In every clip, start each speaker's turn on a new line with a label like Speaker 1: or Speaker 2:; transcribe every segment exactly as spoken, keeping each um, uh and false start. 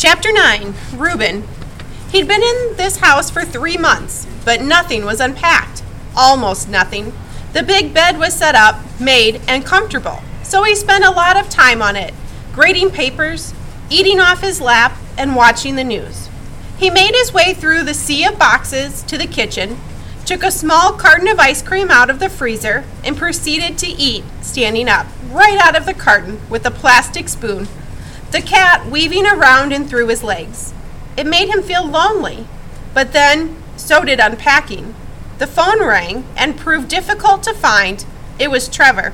Speaker 1: Chapter nine, Reuben. He'd been in this house for three months, but nothing was unpacked. Almost nothing. The big bed was set up, made, and comfortable, so he spent a lot of time on it, grading papers, eating off his lap, and watching the news. He made his way through the sea of boxes to the kitchen, took a small carton of ice cream out of the freezer, and proceeded to eat, standing up, right out of the carton, with a plastic spoon, the cat weaving around and through his legs. It made him feel lonely, but then so did unpacking. The phone rang and proved difficult to find. It was Trevor.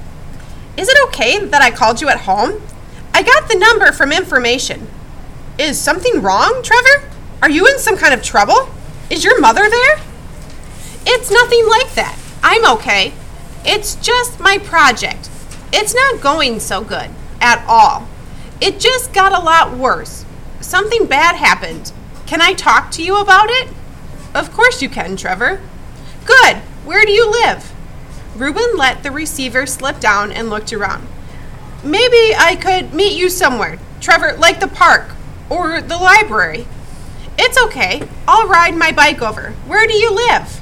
Speaker 1: "Is it okay that I called you at home? I got the number from information." "Is something wrong, Trevor? Are you in some kind of trouble? Is your mother there?" "It's nothing like that. I'm okay. It's just my project. It's not going so good at all. It just got a lot worse. Something bad happened. Can I talk to you about it?" "Of course you can, Trevor." "Good. Where do you live?" Reuben let the receiver slip down and looked around. "Maybe I could meet you somewhere, Trevor, like the park or the library." "It's okay. I'll ride my bike over. Where do you live?"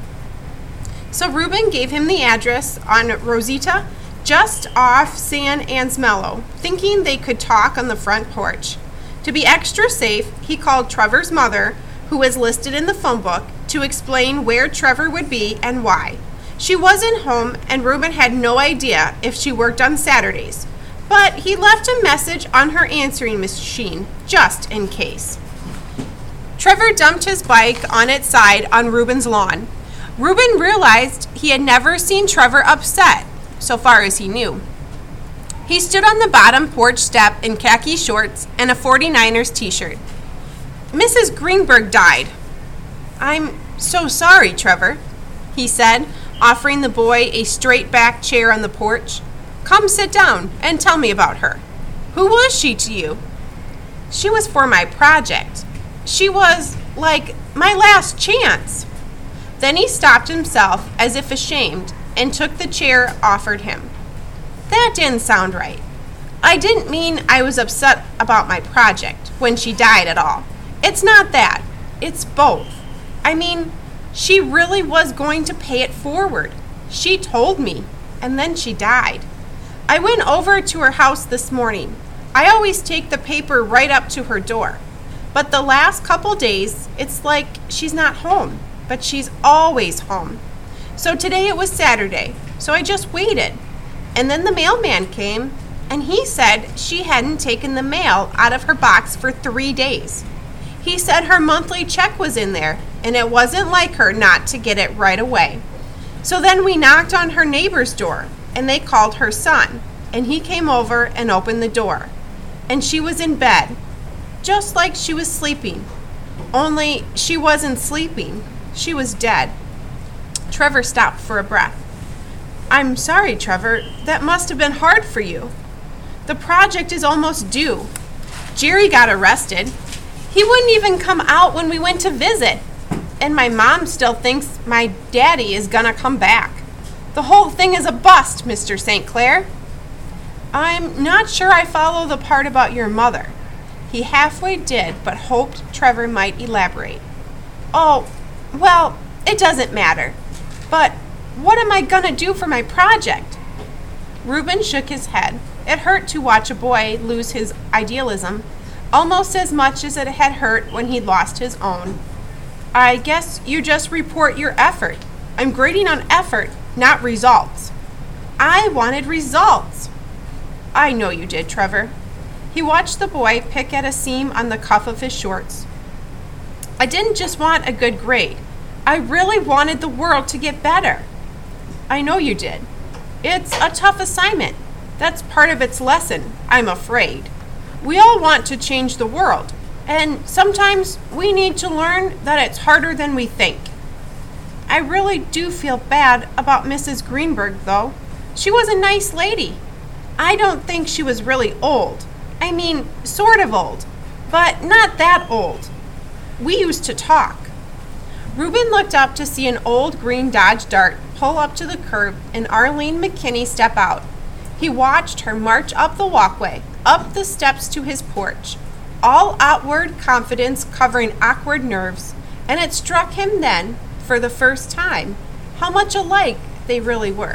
Speaker 1: So Reuben gave him the address on Rosita, just off San Ansmello, thinking they could talk on the front porch. To be extra safe, he called Trevor's mother, who was listed in the phone book, to explain where Trevor would be and why. She wasn't home, and Reuben had no idea if she worked on Saturdays, but he left a message on her answering machine, just in case. Trevor dumped his bike on its side on Reuben's lawn. Reuben realized he had never seen Trevor upset, so far as he knew. He stood on the bottom porch step in khaki shorts and a forty-niners t-shirt. "Missus Greenberg died." "I'm so sorry, Trevor," he said, offering the boy a straight-back chair on the porch. "Come sit down and tell me about her. Who was she to you?" "She was for my project. She was, like, my last chance." Then he stopped himself as if ashamed and took the chair offered him. "That didn't sound right. I didn't mean I was upset about my project when she died at all. It's not that. It's both. I mean, she really was going to pay it forward. She told me, and then she died. I went over to her house this morning. I always take the paper right up to her door. But the last couple days, it's like she's not home, but she's always home. So today it was Saturday, so I just waited. And then the mailman came, and he said she hadn't taken the mail out of her box for three days. He said her monthly check was in there, and it wasn't like her not to get it right away. So then we knocked on her neighbor's door, and they called her son, and he came over and opened the door. And she was in bed, just like she was sleeping. Only she wasn't sleeping. She was dead." Trevor stopped for a breath. "I'm sorry, Trevor. That must have been hard for you. The project is almost due. Jerry got arrested. He wouldn't even come out when we went to visit. And my mom still thinks my daddy is gonna come back. The whole thing is a bust, Mister Saint Clair." "I'm not sure I follow the part about your mother." He halfway did, but hoped Trevor might elaborate. "Oh, well, it doesn't matter. But what am I gonna do for my project?" Reuben shook his head. It hurt to watch a boy lose his idealism, almost as much as it had hurt when he'd lost his own. "I guess you just report your effort. I'm grading on effort, not results." "I wanted results." "I know you did, Trevor." He watched the boy pick at a seam on the cuff of his shorts. "I didn't just want a good grade. I really wanted the world to get better." "I know you did. It's a tough assignment. That's part of its lesson, I'm afraid. We all want to change the world, and sometimes we need to learn that it's harder than we think." "I really do feel bad about Missus Greenberg, though. She was a nice lady. I don't think she was really old. I mean, sort of old, but not that old. We used to talk." Reuben looked up to see an old green Dodge Dart pull up to the curb and Arlene McKinney step out. He watched her march up the walkway, up the steps to his porch. all outward confidence covering awkward nerves, and it struck him then, for the first time, how much alike they really were.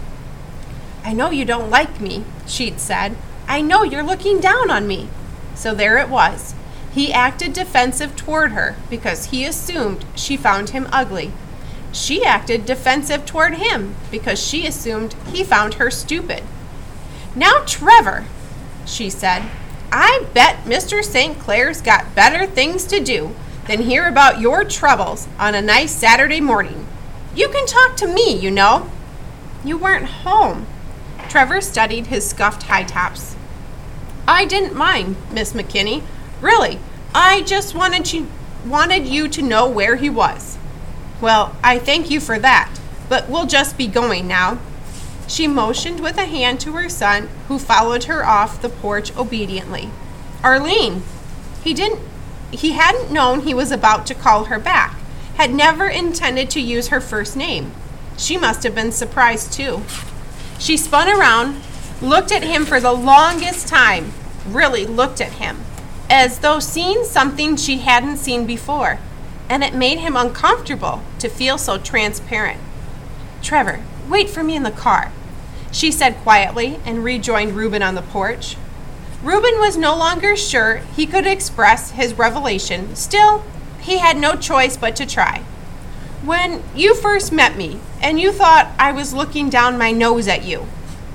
Speaker 1: "I know you don't like me," she'd said. "I know you're looking down on me." So there it was. He acted defensive toward her because he assumed she found him ugly. She acted defensive toward him because she assumed he found her stupid. "Now, Trevor," she said, "I bet Mister Saint Clair's got better things to do than hear about your troubles on a nice Saturday morning. You can talk to me, you know." "You weren't home." Trevor studied his scuffed high tops. "I didn't mind, Miss McKinney. Really, I just wanted you, wanted you to know where he was." "Well, I thank you for that, but we'll just be going now." She motioned with a hand to her son, who followed her off the porch obediently. "Arlene." He didn't he hadn't known he was about to call her back, had never intended to use her first name. She must have been surprised too. She spun around, looked at him for the longest time, really looked at him, as though seeing something she hadn't seen before, and it made him uncomfortable to feel so transparent. "Trevor, wait for me in the car," she said quietly, and rejoined Reuben on the porch. Reuben was no longer sure he could express his revelation. Still, he had no choice but to try. "When you first met me, and you thought I was looking down my nose at you,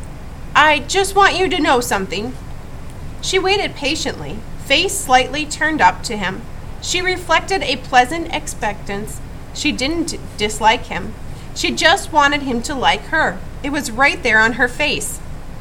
Speaker 1: I just want you to know something." She waited patiently, face slightly turned up to him. She reflected a pleasant expectance. She didn't dislike him. She just wanted him to like her. It was right there on her face.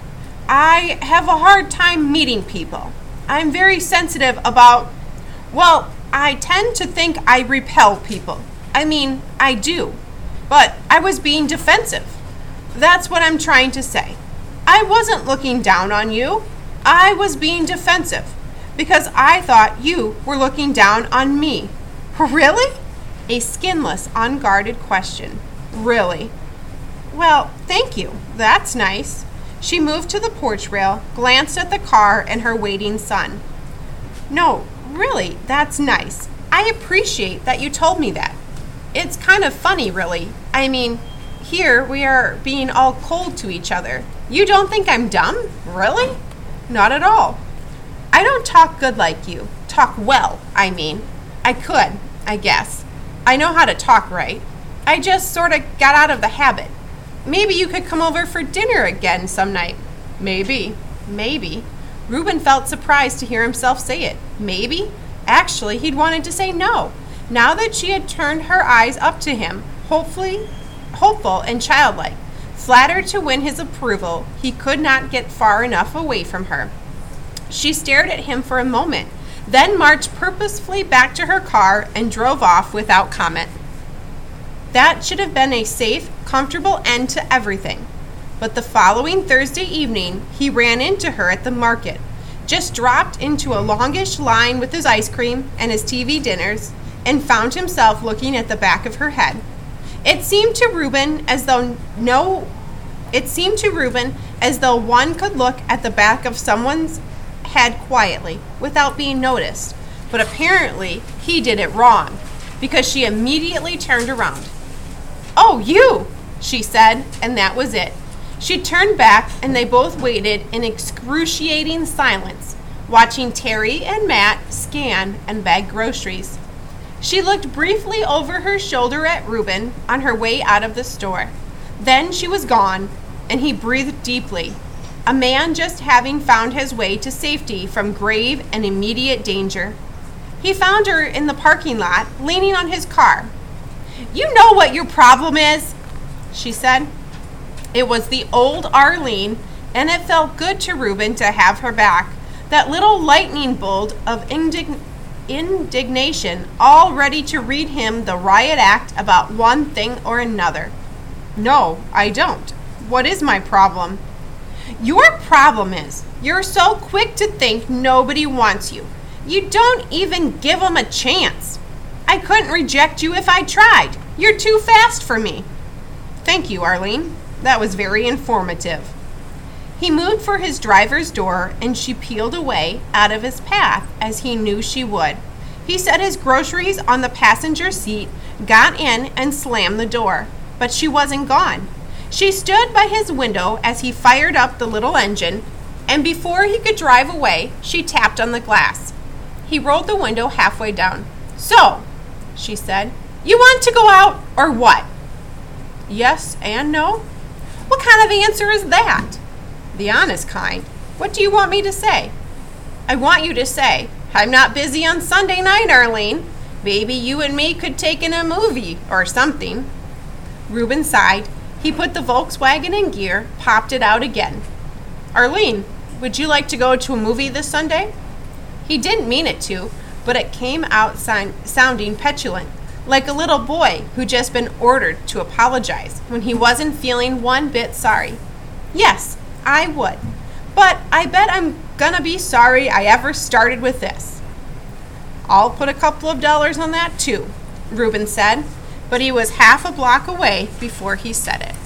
Speaker 1: "I have a hard time meeting people. I'm very sensitive about, well, I tend to think I repel people. I mean, I do. But I was being defensive. That's what I'm trying to say. I wasn't looking down on you. I was being defensive because I thought you were looking down on me." "Really?" A skinless, unguarded question. "Really?" "Well, thank you. That's nice." She moved to the porch rail, glanced at the car and her waiting son. "No, really, that's nice. I appreciate that you told me that. It's kind of funny, really. I mean, here we are being all cold to each other. You don't think I'm dumb? Really?" "Not at all. I don't talk good like you. Talk well, I mean. I could, I guess. I know how to talk right. I just sort of got out of the habit. Maybe you could come over for dinner again some night." Maybe. Maybe. Reuben felt surprised to hear himself say it. Maybe? Actually, he'd wanted to say no. Now that she had turned her eyes up to him, hopefully, hopeful and childlike, flattered to win his approval, he could not get far enough away from her. She stared at him for a moment, then marched purposefully back to her car and drove off without comment. That should have been a safe, comfortable end to everything. But the following Thursday evening, he ran into her at the market, just dropped into a longish line with his ice cream and his T V dinners, and found himself looking at the back of her head. It seemed to Reuben as though no, it seemed to Reuben as though one could look at the back of someone's head quietly, without being noticed. But apparently, he did it wrong, because she immediately turned around. "Oh, you!" she said, and that was it. She turned back, and they both waited in excruciating silence, watching Terry and Matt scan and bag groceries. She looked briefly over her shoulder at Reuben on her way out of the store. Then she was gone, and he breathed deeply, a man just having found his way to safety from grave and immediate danger. He found her in the parking lot, leaning on his car. "You know what your problem is?" she said. It was the old Arlene, and it felt good to Reuben to have her back, that little lightning bolt of indig- indignation, all ready to read him the riot act about one thing or another. "No, I don't. What is my problem?" "Your problem is, you're so quick to think nobody wants you. You don't even give them a chance. I couldn't reject you if I tried. You're too fast for me." "Thank you, Arlene. That was very informative." He moved for his driver's door, and she peeled away out of his path as he knew she would. He set his groceries on the passenger seat, got in, and slammed the door. But she wasn't gone. She stood by his window as he fired up the little engine, and before he could drive away, she tapped on the glass. He rolled the window halfway down. "So," she said, "you want to go out, or what?" "Yes and no." "What kind of answer is that?" "The honest kind. What do you want me to say?" "I want you to say, 'I'm not busy on Sunday night, Arlene. Maybe you and me could take in a movie or something.'" Reuben sighed. He put the Volkswagen in gear, popped it out again. "Arlene, would you like to go to a movie this Sunday?" He didn't mean it to, but it came out sound, sounding petulant, like a little boy who'd just been ordered to apologize when he wasn't feeling one bit sorry. "Yes, I would. But I bet I'm gonna be sorry I ever started with this." "I'll put a couple of dollars on that too," Reuben said, but he was half a block away before he said it.